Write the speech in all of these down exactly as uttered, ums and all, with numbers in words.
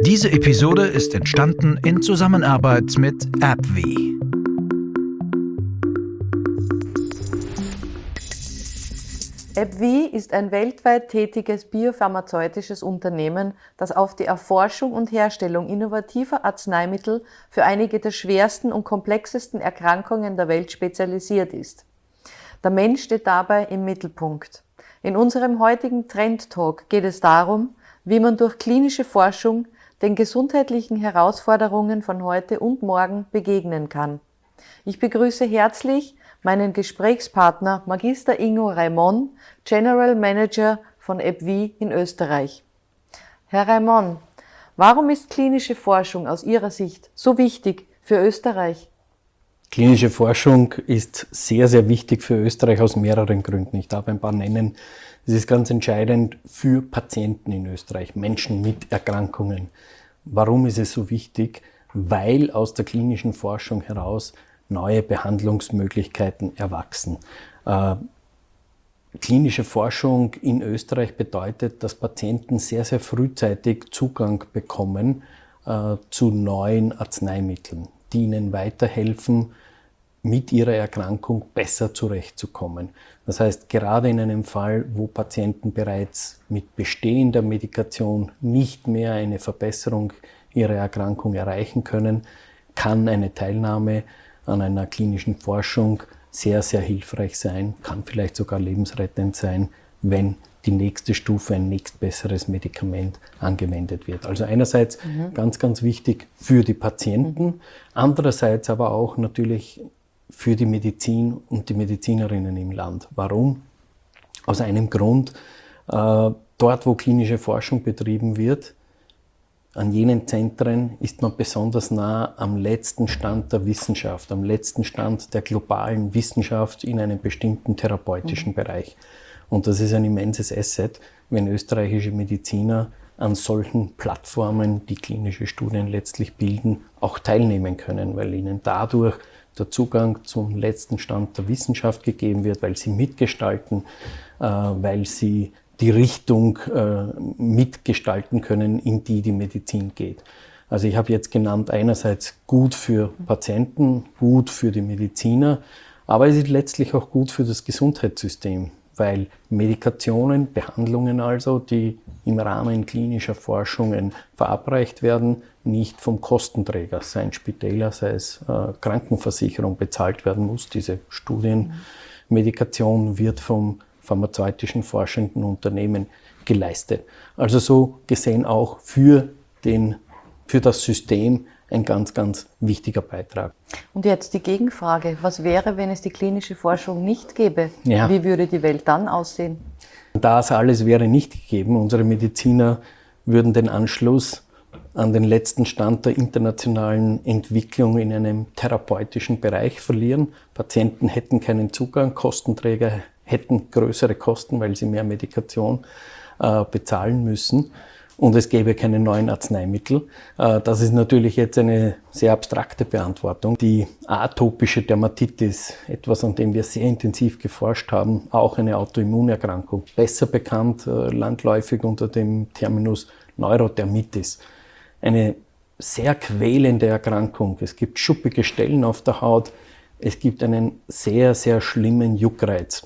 Diese Episode ist entstanden in Zusammenarbeit mit AbbVie. AbbVie ist ein weltweit tätiges biopharmazeutisches Unternehmen, das auf die Erforschung und Herstellung innovativer Arzneimittel für einige der schwersten und komplexesten Erkrankungen der Welt spezialisiert ist. Der Mensch steht dabei im Mittelpunkt. In unserem heutigen Trend Talk geht es darum, wie man durch klinische Forschung den gesundheitlichen Herausforderungen von heute und morgen begegnen kann. Ich begrüße herzlich meinen Gesprächspartner Magister Ingo Raimon, General Manager von AbbVie in Österreich. Herr Raimon, warum ist klinische Forschung aus Ihrer Sicht so wichtig für Österreich? Klinische Forschung ist sehr, sehr wichtig für Österreich aus mehreren Gründen. Ich darf ein paar nennen. Es ist ganz entscheidend für Patienten in Österreich, Menschen mit Erkrankungen. Warum ist es so wichtig? Weil aus der klinischen Forschung heraus neue Behandlungsmöglichkeiten erwachsen. Äh, klinische Forschung in Österreich bedeutet, dass Patienten sehr, sehr frühzeitig Zugang bekommen äh, zu neuen Arzneimitteln, die ihnen weiterhelfen, mit ihrer Erkrankung besser zurechtzukommen. Das heißt, gerade in einem Fall, wo Patienten bereits mit bestehender Medikation nicht mehr eine Verbesserung ihrer Erkrankung erreichen können, kann eine Teilnahme an einer klinischen Forschung sehr, sehr hilfreich sein, kann vielleicht sogar lebensrettend sein, wenn die nächste Stufe, ein nächstbesseres Medikament angewendet wird. Also einerseits mhm. ganz, ganz wichtig für die Patienten, mhm. andererseits aber auch natürlich für die Medizin und die Medizinerinnen im Land. Warum? Aus einem Grund, äh, dort wo klinische Forschung betrieben wird, an jenen Zentren ist man besonders nah am letzten Stand der Wissenschaft, am letzten Stand der globalen Wissenschaft in einem bestimmten therapeutischen mhm. Bereich. Und das ist ein immenses Asset, wenn österreichische Mediziner an solchen Plattformen, die klinische Studien letztlich bilden, auch teilnehmen können, weil ihnen dadurch der Zugang zum letzten Stand der Wissenschaft gegeben wird, weil sie mitgestalten, äh, weil sie die Richtung äh, mitgestalten können, in die die Medizin geht. Also ich habe jetzt genannt, einerseits gut für Patienten, gut für die Mediziner, aber es ist letztlich auch gut für das Gesundheitssystem, weil Medikationen, Behandlungen also, die im Rahmen klinischer Forschungen verabreicht werden, nicht vom Kostenträger, sei es Spitäler, sei es äh, Krankenversicherung, bezahlt werden muss. Diese Studienmedikation wird vom pharmazeutischen forschenden Unternehmen geleistet. Also so gesehen auch für, den, für das System ein ganz, ganz wichtiger Beitrag. Und jetzt die Gegenfrage. Was wäre, wenn es die klinische Forschung nicht gäbe? Ja. Wie würde die Welt dann aussehen? Das alles wäre nicht gegeben. Unsere Mediziner würden den Anschluss an den letzten Stand der internationalen Entwicklung in einem therapeutischen Bereich verlieren. Patienten hätten keinen Zugang, Kostenträger hätten größere Kosten, weil sie mehr Medikation äh, bezahlen müssen. Und es gäbe keine neuen Arzneimittel. Äh, das ist natürlich jetzt eine sehr abstrakte Beantwortung. Die atopische Dermatitis, etwas, an dem wir sehr intensiv geforscht haben, auch eine Autoimmunerkrankung, besser bekannt äh, landläufig unter dem Terminus Neurodermitis. Eine sehr quälende Erkrankung. Es gibt schuppige Stellen auf der Haut. Es gibt einen sehr, sehr schlimmen Juckreiz.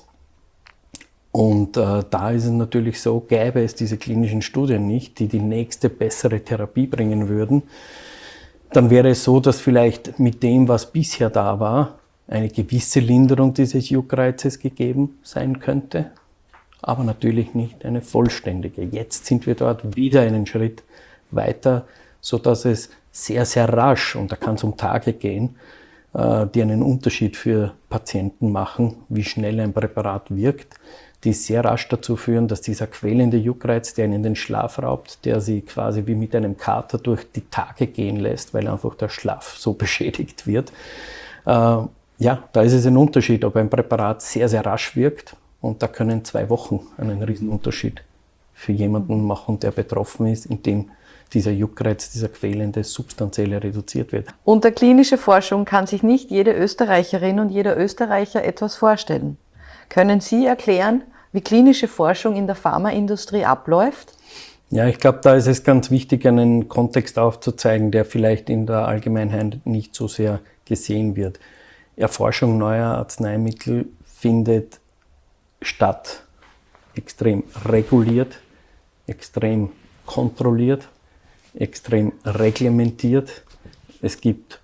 Und äh, da ist es natürlich so, gäbe es diese klinischen Studien nicht, die die nächste bessere Therapie bringen würden, dann wäre es so, dass vielleicht mit dem, was bisher da war, eine gewisse Linderung dieses Juckreizes gegeben sein könnte, aber natürlich nicht eine vollständige. Jetzt sind wir dort wieder einen Schritt weiter, sodass es sehr, sehr rasch, und da kann es um Tage gehen, äh, die einen Unterschied für Patienten machen, wie schnell ein Präparat wirkt, die sehr rasch dazu führen, dass dieser quälende Juckreiz, der ihnen den Schlaf raubt, der sie quasi wie mit einem Kater durch die Tage gehen lässt, weil einfach der Schlaf so beschädigt wird. Äh, ja, da ist es ein Unterschied, ob ein Präparat sehr, sehr rasch wirkt, und da können zwei Wochen einen Riesenunterschied für jemanden machen, der betroffen ist, indem dieser Juckreiz, dieser quälende, substanzielle reduziert wird. Unter klinische Forschung kann sich nicht jede Österreicherin und jeder Österreicher etwas vorstellen. Können Sie erklären, wie klinische Forschung in der Pharmaindustrie abläuft? Ja, ich glaube, da ist es ganz wichtig, einen Kontext aufzuzeigen, der vielleicht in der Allgemeinheit nicht so sehr gesehen wird. Erforschung neuer Arzneimittel findet statt, extrem reguliert, extrem kontrolliert, extrem reglementiert. Es gibt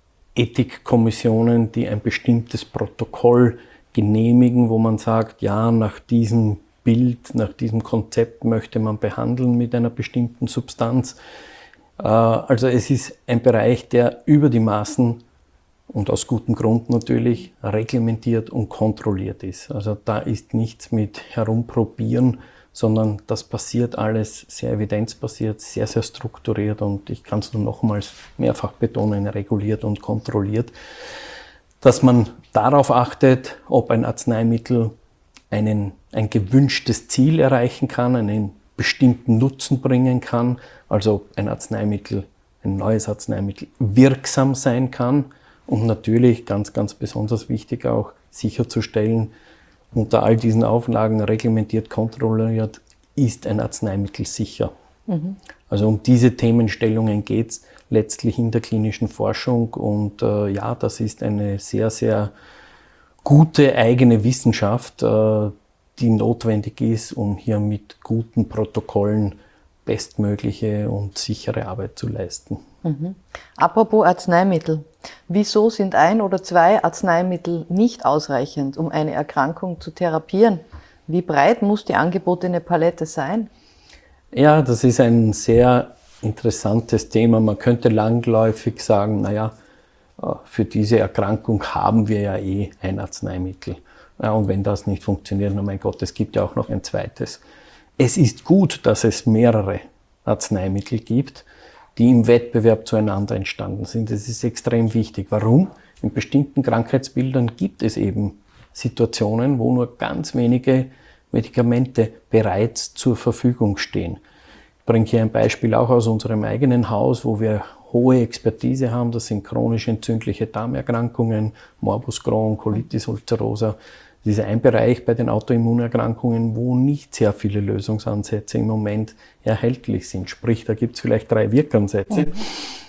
Ethikkommissionen, die ein bestimmtes Protokoll genehmigen, wo man sagt, ja, nach diesem Bild, nach diesem Konzept möchte man behandeln mit einer bestimmten Substanz. Also es ist ein Bereich, der über die Maßen und aus gutem Grund natürlich reglementiert und kontrolliert ist. Also da ist nichts mit Herumprobieren, sondern das passiert alles sehr evidenzbasiert, sehr, sehr strukturiert und ich kann es nur nochmals mehrfach betonen, reguliert und kontrolliert. Dass man darauf achtet, ob ein Arzneimittel einen, ein gewünschtes Ziel erreichen kann, einen bestimmten Nutzen bringen kann, also ob ein Arzneimittel, ein neues Arzneimittel wirksam sein kann und natürlich, ganz, ganz besonders wichtig auch, sicherzustellen, unter all diesen Auflagen reglementiert, kontrolliert, ist ein Arzneimittel sicher. Mhm. Also um diese Themenstellungen geht es letztlich in der klinischen Forschung und äh, ja, das ist eine sehr, sehr gute eigene Wissenschaft, äh, die notwendig ist, um hier mit guten Protokollen bestmögliche und sichere Arbeit zu leisten. Mhm. Apropos Arzneimittel. Wieso sind ein oder zwei Arzneimittel nicht ausreichend, um eine Erkrankung zu therapieren? Wie breit muss die angebotene Palette sein? Ja, das ist ein sehr interessantes Thema. Man könnte langläufig sagen, naja, für diese Erkrankung haben wir ja eh ein Arzneimittel. Ja, und wenn das nicht funktioniert, oh mein Gott, es gibt ja auch noch ein zweites. Es ist gut, dass es mehrere Arzneimittel gibt, die im Wettbewerb zueinander entstanden sind. Das ist extrem wichtig. Warum? In bestimmten Krankheitsbildern gibt es eben Situationen, wo nur ganz wenige Medikamente bereits zur Verfügung stehen. Ich bringe hier ein Beispiel auch aus unserem eigenen Haus, wo wir hohe Expertise haben. Das sind chronisch entzündliche Darmerkrankungen, Morbus Crohn, Colitis ulcerosa. Das ist ein Bereich bei den Autoimmunerkrankungen, wo nicht sehr viele Lösungsansätze im Moment erhältlich sind. Sprich, da gibt es vielleicht drei Wirkansätze. Mhm.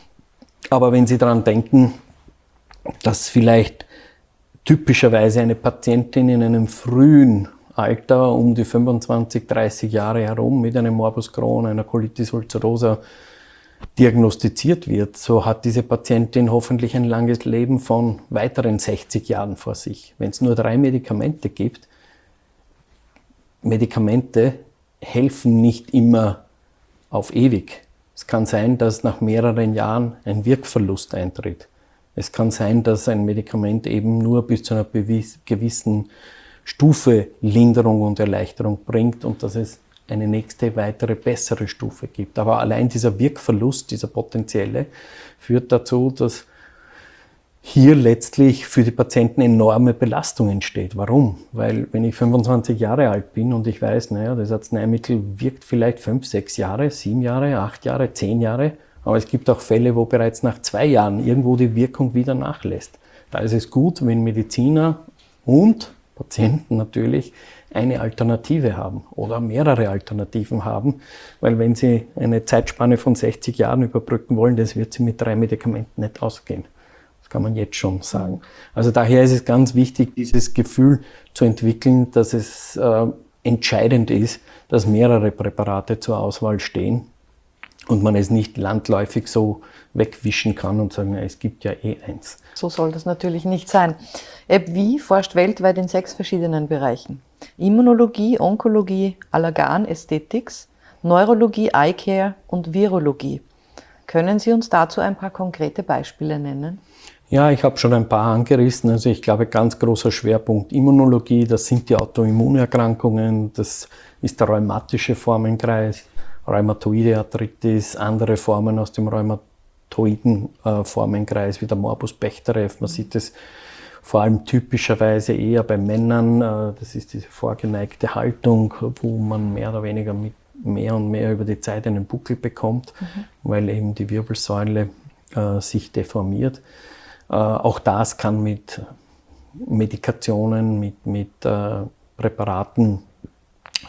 Aber wenn Sie daran denken, dass vielleicht typischerweise eine Patientin in einem frühen Alter, um die fünfundzwanzig, dreißig Jahre herum, mit einem Morbus Crohn, einer Colitis ulcerosa diagnostiziert wird, so hat diese Patientin hoffentlich ein langes Leben von weiteren sechzig Jahren vor sich. Wenn es nur drei Medikamente gibt, Medikamente helfen nicht immer auf ewig. Es kann sein, dass nach mehreren Jahren ein Wirkverlust eintritt. Es kann sein, dass ein Medikament eben nur bis zu einer gewissen Stufe Linderung und Erleichterung bringt und dass es eine nächste, weitere, bessere Stufe gibt. Aber allein dieser Wirkverlust, dieser potenzielle, führt dazu, dass hier letztlich für die Patienten enorme Belastung entsteht. Warum? Weil wenn ich fünfundzwanzig Jahre alt bin und ich weiß, naja, das Arzneimittel wirkt vielleicht fünf, sechs Jahre, sieben Jahre, acht Jahre, zehn Jahre, aber es gibt auch Fälle, wo bereits nach zwei Jahren irgendwo die Wirkung wieder nachlässt. Da ist es gut, wenn Mediziner und Patienten natürlich eine Alternative haben oder mehrere Alternativen haben, weil wenn Sie eine Zeitspanne von sechzig Jahren überbrücken wollen, das wird Sie mit drei Medikamenten nicht ausgehen. Das kann man jetzt schon sagen. Also daher ist es ganz wichtig, dieses Gefühl zu entwickeln, dass es äh, entscheidend ist, dass mehrere Präparate zur Auswahl stehen und man es nicht landläufig so wegwischen kann und sagen, es gibt ja eh eins. So soll das natürlich nicht sein. AbbVie forscht weltweit in sechs verschiedenen Bereichen. Immunologie, Onkologie, Allergan, Aesthetics, Neurologie, Eye Care und Virologie. Können Sie uns dazu ein paar konkrete Beispiele nennen? Ja, ich habe schon ein paar angerissen. Also ich glaube, ganz großer Schwerpunkt Immunologie, das sind die Autoimmunerkrankungen, das ist der rheumatische Formenkreis, rheumatoide Arthritis, andere Formen aus dem rheumatoiden äh, Formenkreis wie der Morbus Bechterew. Man sieht es vor allem typischerweise eher bei Männern. Äh, das ist diese vorgeneigte Haltung, wo man mehr oder weniger mit mehr und mehr über die Zeit einen Buckel bekommt, mhm. weil eben die Wirbelsäule äh, sich deformiert. Äh, auch das kann mit Medikationen, mit, mit äh, Präparaten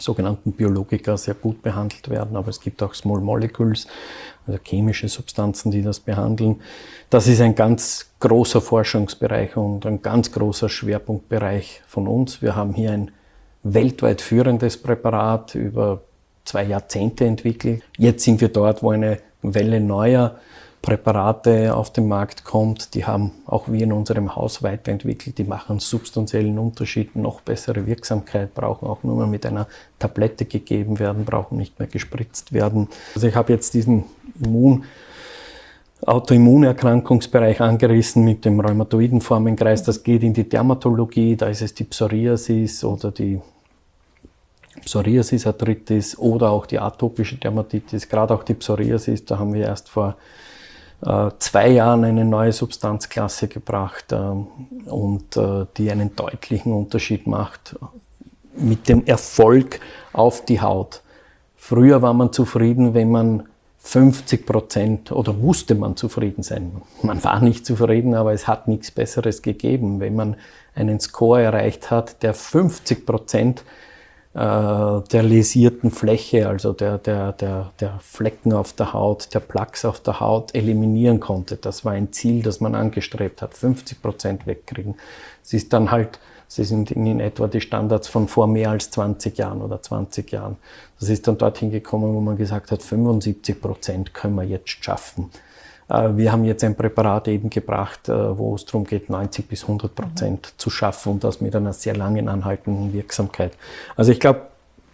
sogenannten Biologika sehr gut behandelt werden, aber es gibt auch Small Molecules, also chemische Substanzen, die das behandeln. Das ist ein ganz großer Forschungsbereich und ein ganz großer Schwerpunktbereich von uns. Wir haben hier ein weltweit führendes Präparat über zwei Jahrzehnte entwickelt. Jetzt sind wir dort, wo eine Welle neuer Präparate auf den Markt kommt. Die haben auch wir in unserem Haus weiterentwickelt. Die machen substanziellen Unterschied, noch bessere Wirksamkeit, brauchen auch nur mehr mit einer Tablette gegeben werden, brauchen nicht mehr gespritzt werden. Also ich habe jetzt diesen Immun Autoimmunerkrankungsbereich angerissen mit dem rheumatoiden Formenkreis. Das geht in die Dermatologie, da ist es die Psoriasis oder die Psoriasis-Arthritis oder auch die atopische Dermatitis. Gerade auch die Psoriasis, da haben wir erst vor äh, zwei Jahren eine neue Substanzklasse gebracht äh, und äh, die einen deutlichen Unterschied macht mit dem Erfolg auf die Haut. Früher war man zufrieden, wenn man fünfzig Prozent oder musste man zufrieden sein. Man war nicht zufrieden, aber es hat nichts Besseres gegeben. Wenn man einen Score erreicht hat, der fünfzig Prozent der läsierten Fläche, also der, der, der, der Flecken auf der Haut, der Plaques auf der Haut eliminieren konnte. Das war ein Ziel, das man angestrebt hat, fünfzig Prozent wegkriegen. Es ist dann halt, sie sind in etwa die Standards von vor mehr als zwanzig Jahren oder zwanzig Jahren. Das ist dann dorthin gekommen, wo man gesagt hat, fünfundsiebzig Prozent können wir jetzt schaffen. Wir haben jetzt ein Präparat eben gebracht, wo es darum geht, neunzig bis hundert Prozent mhm. zu schaffen und das mit einer sehr langen anhaltenden Wirksamkeit. Also ich glaube,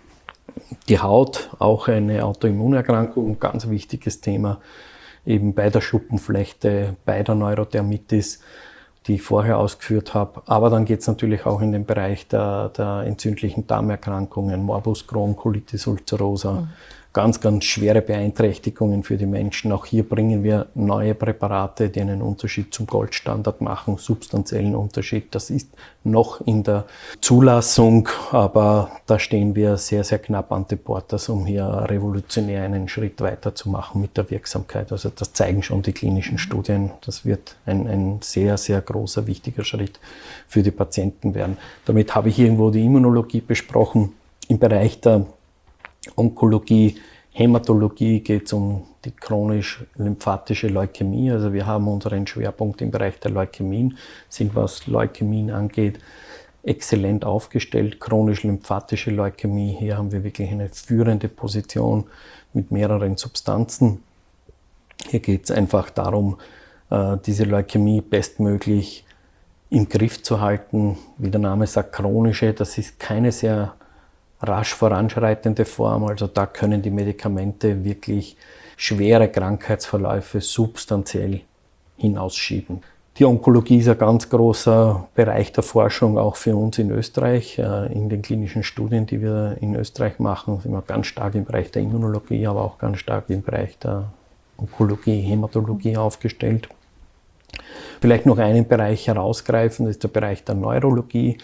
die Haut, auch eine Autoimmunerkrankung, ein ganz wichtiges Thema, eben bei der Schuppenflechte, bei der Neurodermitis, die ich vorher ausgeführt habe. Aber dann geht es natürlich auch in den Bereich der, der entzündlichen Darmerkrankungen, Morbus Crohn, Colitis ulcerosa. Mhm. Ganz, ganz schwere Beeinträchtigungen für die Menschen. Auch hier bringen wir neue Präparate, die einen Unterschied zum Goldstandard machen, substanziellen Unterschied. Das ist noch in der Zulassung, aber da stehen wir sehr, sehr knapp an Deportas, um hier revolutionär einen Schritt weiter zu machen mit der Wirksamkeit. Also das zeigen schon die klinischen Studien. Das wird ein, ein sehr, sehr großer, wichtiger Schritt für die Patienten werden. Damit habe ich irgendwo die Immunologie besprochen. Im Bereich der Onkologie, Hämatologie geht es um die chronisch-lymphatische Leukämie. Also wir haben unseren Schwerpunkt im Bereich der Leukämien, sind was Leukämien angeht exzellent aufgestellt. Chronisch-lymphatische Leukämie, hier haben wir wirklich eine führende Position mit mehreren Substanzen. Hier geht es einfach darum, diese Leukämie bestmöglich im Griff zu halten. Wie der Name sagt, chronische, das ist keine sehr rasch voranschreitende Form, also da können die Medikamente wirklich schwere Krankheitsverläufe substanziell hinausschieben. Die Onkologie ist ein ganz großer Bereich der Forschung, auch für uns in Österreich. In den klinischen Studien, die wir in Österreich machen, sind wir ganz stark im Bereich der Immunologie, aber auch ganz stark im Bereich der Onkologie, Hämatologie aufgestellt. Vielleicht noch einen Bereich herausgreifen, das ist der Bereich der Neurologie.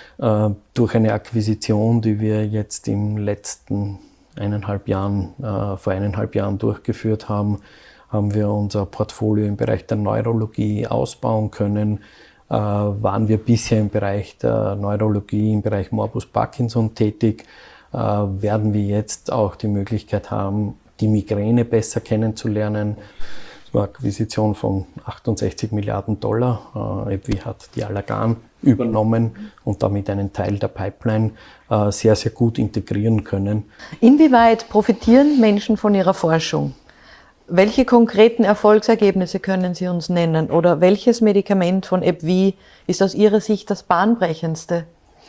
Durch eine Akquisition, die wir jetzt im letzten eineinhalb Jahren, äh, vor eineinhalb Jahren durchgeführt haben, haben wir unser Portfolio im Bereich der Neurologie ausbauen können. Äh, waren wir bisher im Bereich der Neurologie, im Bereich Morbus Parkinson tätig, äh, werden wir jetzt auch die Möglichkeit haben, die Migräne besser kennenzulernen. Das war eine Akquisition von achtundsechzig Milliarden Dollar. Äh, AbbVie hat die Allergan übernommen und damit einen Teil der Pipeline äh, sehr, sehr gut integrieren können. Inwieweit profitieren Menschen von Ihrer Forschung? Welche konkreten Erfolgsergebnisse können Sie uns nennen? Oder welches Medikament von AbbVie ist aus Ihrer Sicht das bahnbrechendste?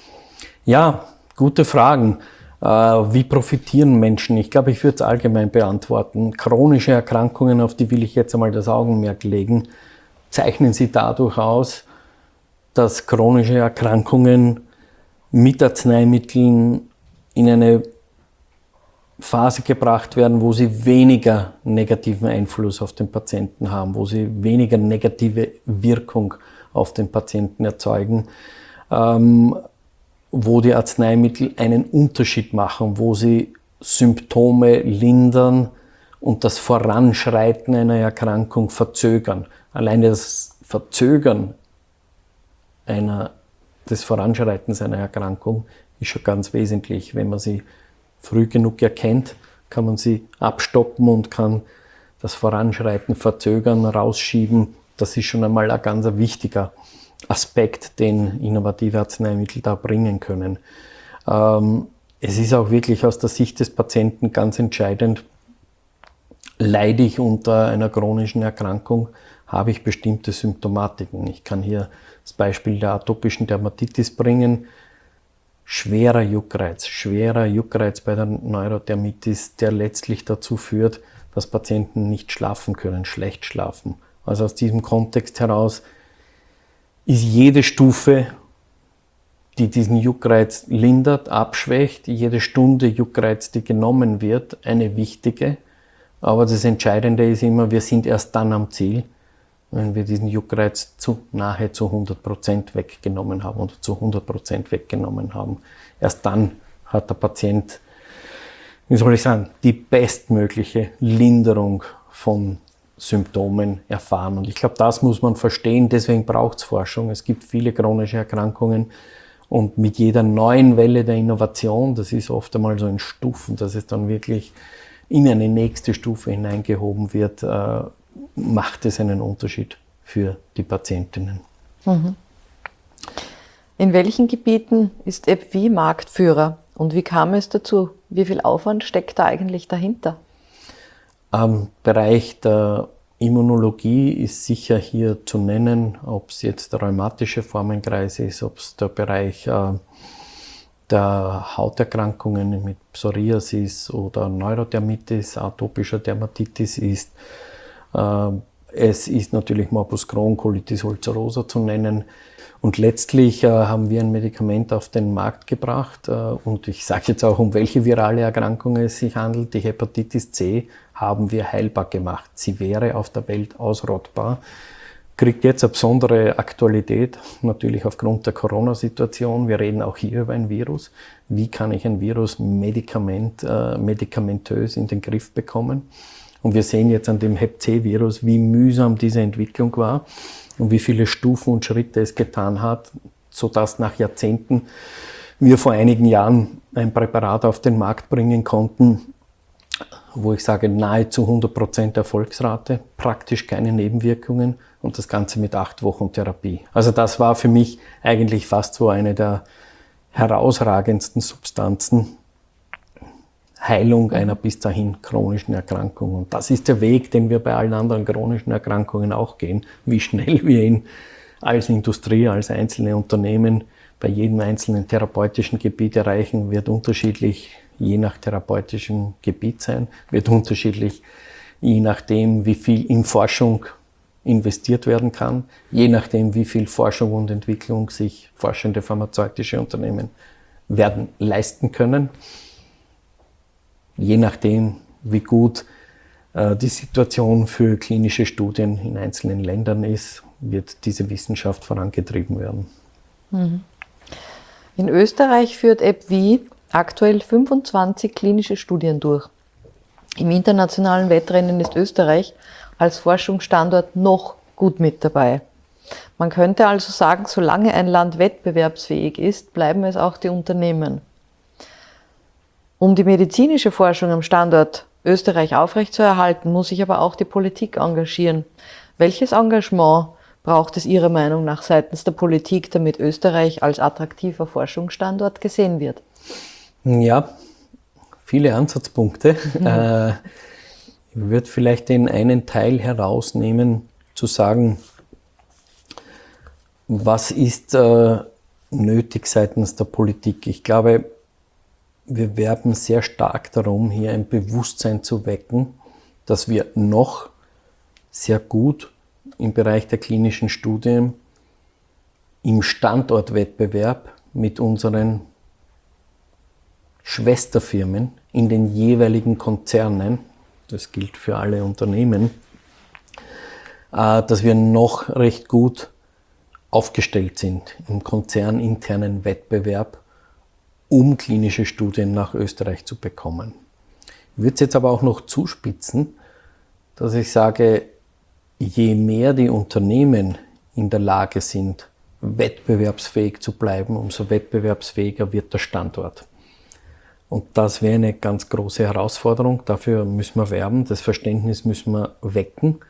Ja, gute Fragen. Äh, wie profitieren Menschen? Ich glaube, ich würde es allgemein beantworten. Chronische Erkrankungen, auf die will ich jetzt einmal das Augenmerk legen, zeichnen sie dadurch aus, dass chronische Erkrankungen mit Arzneimitteln in eine Phase gebracht werden, wo sie weniger negativen Einfluss auf den Patienten haben, wo sie weniger negative Wirkung auf den Patienten erzeugen, ähm, wo die Arzneimittel einen Unterschied machen, wo sie Symptome lindern und das Voranschreiten einer Erkrankung verzögern. Alleine das Verzögern einer, des Voranschreitens einer Erkrankung ist schon ganz wesentlich. Wenn man sie früh genug erkennt, kann man sie abstoppen und kann das Voranschreiten verzögern, rausschieben. Das ist schon einmal ein ganz wichtiger Aspekt, den innovative Arzneimittel da bringen können. Ähm, es ist auch wirklich aus der Sicht des Patienten ganz entscheidend, leide ich unter einer chronischen Erkrankung, habe ich bestimmte Symptomatiken. Ich kann hier das Beispiel der atopischen Dermatitis bringen. Schwerer Juckreiz, schwerer Juckreiz bei der Neurodermitis, der letztlich dazu führt, dass Patienten nicht schlafen können, schlecht schlafen. Also aus diesem Kontext heraus ist jede Stufe, die diesen Juckreiz lindert, abschwächt, jede Stunde Juckreiz, die genommen wird, eine wichtige. Aber das Entscheidende ist immer, wir sind erst dann am Ziel, wenn wir diesen Juckreiz zu nahezu hundert Prozent weggenommen haben oder zu hundert Prozent weggenommen haben. Erst dann hat der Patient, wie soll ich sagen, die bestmögliche Linderung von Symptomen erfahren. Und ich glaube, das muss man verstehen, deswegen braucht es Forschung. Es gibt viele chronische Erkrankungen und mit jeder neuen Welle der Innovation, das ist oft einmal so in Stufen, dass es dann wirklich in eine nächste Stufe hineingehoben wird, äh, macht es einen Unterschied für die Patientinnen. Mhm. In welchen Gebieten ist AbbVie Marktführer und wie kam es dazu? Wie viel Aufwand steckt da eigentlich dahinter? Am Bereich der Immunologie ist sicher hier zu nennen, ob es jetzt der rheumatische Formenkreis ist, ob es der Bereich äh, der Hauterkrankungen mit Psoriasis oder Neurodermitis, atopischer Dermatitis ist. Äh, es ist natürlich Morbus Crohn, Colitis ulcerosa zu nennen. Und letztlich äh, haben wir ein Medikament auf den Markt gebracht äh, und ich sage jetzt auch, um welche virale Erkrankung es sich handelt. Die Hepatitis C haben wir heilbar gemacht. Sie wäre auf der Welt ausrottbar. Kriegt jetzt eine besondere Aktualität, natürlich aufgrund der Corona-Situation. Wir reden auch hier über ein Virus. Wie kann ich ein Virus medikament, äh, medikamentös in den Griff bekommen? Und wir sehen jetzt an dem Hep C-Virus, wie mühsam diese Entwicklung war und wie viele Stufen und Schritte es getan hat, sodass nach Jahrzehnten wir vor einigen Jahren ein Präparat auf den Markt bringen konnten, wo ich sage, nahezu hundert Prozent Erfolgsrate, praktisch keine Nebenwirkungen und das Ganze mit acht Wochen Therapie. Also das war für mich eigentlich fast so eine der herausragendsten Substanzen, Heilung einer bis dahin chronischen Erkrankung. Und das ist der Weg, den wir bei allen anderen chronischen Erkrankungen auch gehen. Wie schnell wir ihn als Industrie, als einzelne Unternehmen bei jedem einzelnen therapeutischen Gebiet erreichen, wird unterschiedlich je nach therapeutischem Gebiet sein, wird unterschiedlich je nachdem, wie viel in Forschung investiert werden kann, je nachdem, wie viel Forschung und Entwicklung sich forschende pharmazeutische Unternehmen werden leisten können. Je nachdem, wie gut äh, die Situation für klinische Studien in einzelnen Ländern ist, wird diese Wissenschaft vorangetrieben werden. Mhm. In Österreich führt AbbVie aktuell fünfundzwanzig klinische Studien durch. Im internationalen Wettrennen ist Österreich als Forschungsstandort noch gut mit dabei. Man könnte also sagen, solange ein Land wettbewerbsfähig ist, bleiben es auch die Unternehmen. Um die medizinische Forschung am Standort Österreich aufrechtzuerhalten, muss sich aber auch die Politik engagieren. Welches Engagement braucht es Ihrer Meinung nach seitens der Politik, damit Österreich als attraktiver Forschungsstandort gesehen wird? Ja, viele Ansatzpunkte. Mhm. Äh, ich würde vielleicht den einen Teil herausnehmen, zu sagen, was ist äh, nötig seitens der Politik? Ich glaube, wir werben sehr stark darum, hier ein Bewusstsein zu wecken, dass wir noch sehr gut im Bereich der klinischen Studien im Standortwettbewerb mit unseren Schwesterfirmen in den jeweiligen Konzernen, das gilt für alle Unternehmen, dass wir noch recht gut aufgestellt sind im konzerninternen Wettbewerb, um klinische Studien nach Österreich zu bekommen. Ich würde es jetzt aber auch noch zuspitzen, dass ich sage, je mehr die Unternehmen in der Lage sind, wettbewerbsfähig zu bleiben, umso wettbewerbsfähiger wird der Standort. Und das wäre eine ganz große Herausforderung. Dafür müssen wir werben, das Verständnis müssen wir wecken.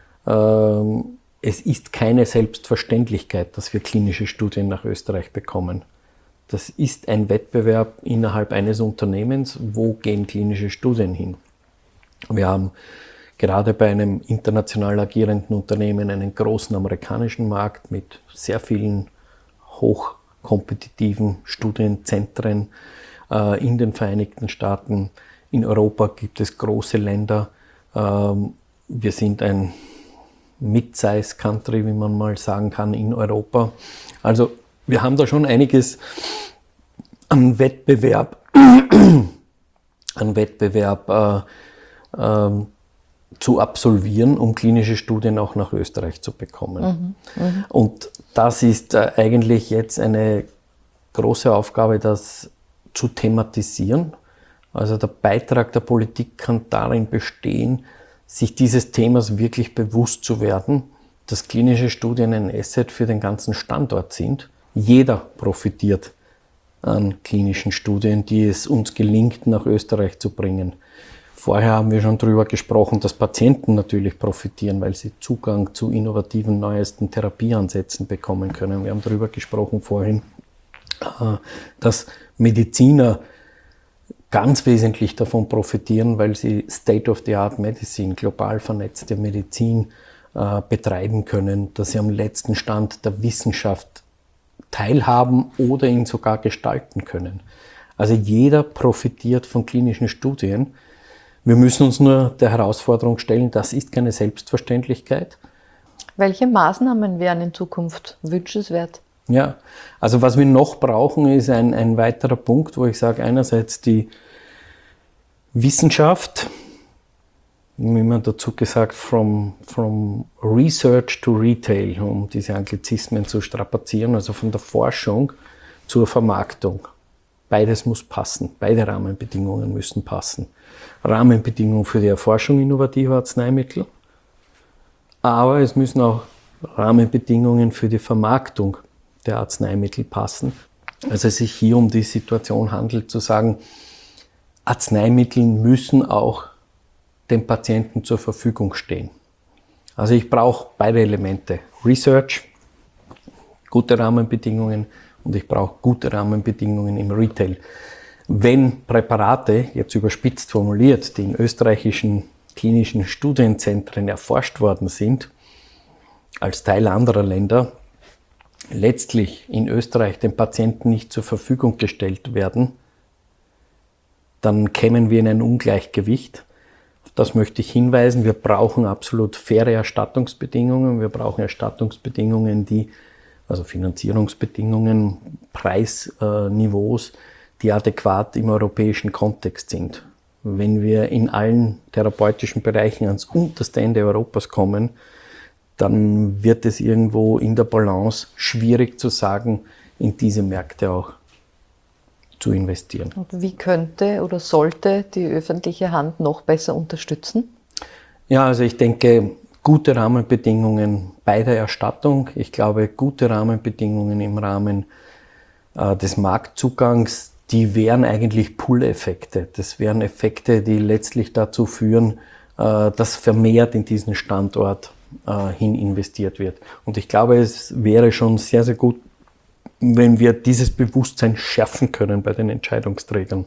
Es ist keine Selbstverständlichkeit, dass wir klinische Studien nach Österreich bekommen. Das ist ein Wettbewerb innerhalb eines Unternehmens. Wo gehen klinische Studien hin? Wir haben gerade bei einem international agierenden Unternehmen einen großen amerikanischen Markt mit sehr vielen hochkompetitiven Studienzentren äh, in den Vereinigten Staaten. In Europa gibt es große Länder. Ähm, wir sind ein Mid-size Country, wie man mal sagen kann, in Europa. Also wir haben da schon einiges an Wettbewerb, an Wettbewerb äh, äh, zu absolvieren, um klinische Studien auch nach Österreich zu bekommen. Mhm, mh. Und das ist äh, eigentlich jetzt eine große Aufgabe, das zu thematisieren. Also der Beitrag der Politik kann darin bestehen, sich dieses Themas wirklich bewusst zu werden, dass klinische Studien ein Asset für den ganzen Standort sind. Jeder profitiert an klinischen Studien, die es uns gelingt, nach Österreich zu bringen. Vorher haben wir schon darüber gesprochen, dass Patienten natürlich profitieren, weil sie Zugang zu innovativen, neuesten Therapieansätzen bekommen können. Wir haben darüber gesprochen vorhin, dass Mediziner ganz wesentlich davon profitieren, weil sie State-of-the-Art Medicine, global vernetzte Medizin äh, betreiben können, dass sie am letzten Stand der Wissenschaft teilhaben oder ihn sogar gestalten können. Also jeder profitiert von klinischen Studien. Wir müssen uns nur der Herausforderung stellen, das ist keine Selbstverständlichkeit. Welche Maßnahmen wären in Zukunft wünschenswert? Ja, also was wir noch brauchen, ist ein, ein weiterer Punkt, wo ich sage, einerseits die Wissenschaft, wie man dazu gesagt, from, from Research to Retail, um diese Anglizismen zu strapazieren, also von der Forschung zur Vermarktung. Beides muss passen, beide Rahmenbedingungen müssen passen. Rahmenbedingungen für die Erforschung innovativer Arzneimittel, aber es müssen auch Rahmenbedingungen für die Vermarktung der Arzneimittel passen. Also es sich hier um die Situation handelt, zu sagen, Arzneimittel müssen auch dem Patienten zur Verfügung stehen. Also ich brauche beide Elemente. Research, gute Rahmenbedingungen, und ich brauche gute Rahmenbedingungen im Retail. Wenn Präparate, jetzt überspitzt formuliert, die in österreichischen klinischen Studienzentren erforscht worden sind, als Teil anderer Länder, letztlich in Österreich den Patienten nicht zur Verfügung gestellt werden, dann kämen wir in ein Ungleichgewicht. Auf das möchte ich hinweisen. Wir brauchen absolut faire Erstattungsbedingungen. Wir brauchen Erstattungsbedingungen, die, also Finanzierungsbedingungen, Preisniveaus, die adäquat im europäischen Kontext sind. Wenn wir in allen therapeutischen Bereichen ans unterste Ende Europas kommen, dann wird es irgendwo in der Balance schwierig zu sagen, in diese Märkte auch zu investieren. Und wie könnte oder sollte die öffentliche Hand noch besser unterstützen? Ja, also ich denke, gute Rahmenbedingungen bei der Erstattung. Ich glaube, gute Rahmenbedingungen im Rahmen äh, des Marktzugangs, die wären eigentlich Pull-Effekte. Das wären Effekte, die letztlich dazu führen, äh, dass vermehrt in diesen Standort hin investiert wird. Und ich glaube, es wäre schon sehr, sehr gut, wenn wir dieses Bewusstsein schärfen können bei den Entscheidungsträgern,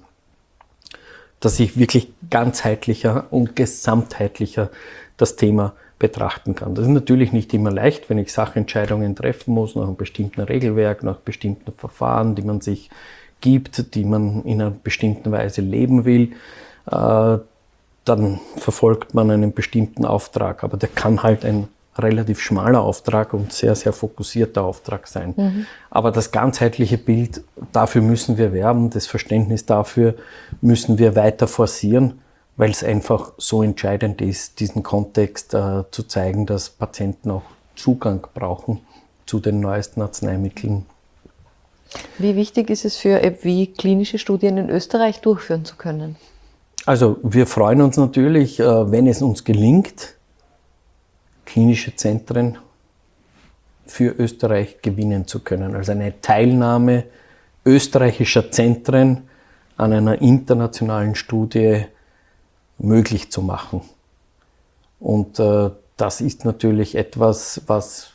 dass ich wirklich ganzheitlicher und gesamtheitlicher das Thema betrachten kann. Das ist natürlich nicht immer leicht, wenn ich Sachentscheidungen treffen muss, nach einem bestimmten Regelwerk, nach bestimmten Verfahren, die man sich gibt, die man in einer bestimmten Weise leben will. Dann verfolgt man einen bestimmten Auftrag, aber der kann halt ein relativ schmaler Auftrag und sehr, sehr fokussierter Auftrag sein. Mhm. Aber das ganzheitliche Bild, dafür müssen wir werben, das Verständnis dafür müssen wir weiter forcieren, weil es einfach so entscheidend ist, diesen Kontext äh, zu zeigen, dass Patienten auch Zugang brauchen zu den neuesten Arzneimitteln. Wie wichtig ist es für AbbVie, klinische Studien in Österreich durchführen zu können? Also wir freuen uns natürlich, wenn es uns gelingt, klinische Zentren für Österreich gewinnen zu können. Also eine Teilnahme österreichischer Zentren an einer internationalen Studie möglich zu machen. Und äh, das ist natürlich etwas, was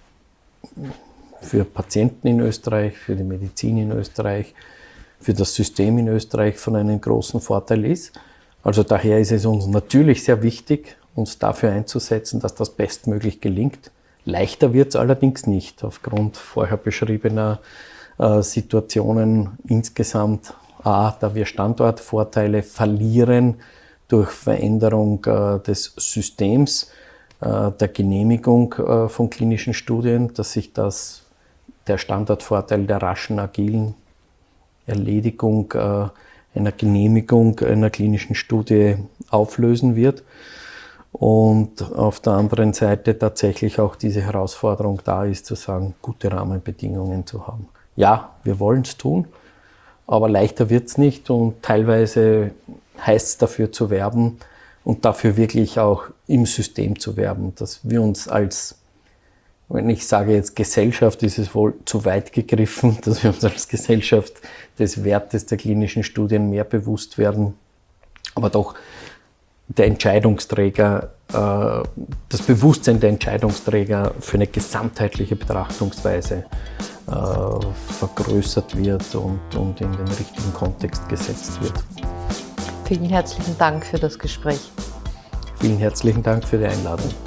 für Patienten in Österreich, für die Medizin in Österreich, für das System in Österreich von einem großen Vorteil ist. Also daher ist es uns natürlich sehr wichtig, uns dafür einzusetzen, dass das bestmöglich gelingt. Leichter wird es allerdings nicht, aufgrund vorher beschriebener äh, Situationen insgesamt. A, da wir Standortvorteile verlieren durch Veränderung äh, des Systems, äh, der Genehmigung äh, von klinischen Studien, dass sich das, der Standortvorteil der raschen, agilen Erledigung äh, einer Genehmigung einer klinischen Studie auflösen wird. Und auf der anderen Seite tatsächlich auch diese Herausforderung da ist, zu sagen, gute Rahmenbedingungen zu haben. Ja, wir wollen es tun, aber leichter wird es nicht und teilweise heißt es dafür zu werben und dafür wirklich auch im System zu werben, dass wir uns als, wenn ich sage jetzt Gesellschaft, ist es wohl zu weit gegriffen, dass wir uns als Gesellschaft des Wertes der klinischen Studien mehr bewusst werden, aber doch der Entscheidungsträger, äh, das Bewusstsein der Entscheidungsträger für eine gesamtheitliche Betrachtungsweise äh, vergrößert wird und, und in den richtigen Kontext gesetzt wird. Vielen herzlichen Dank für das Gespräch. Vielen herzlichen Dank für die Einladung.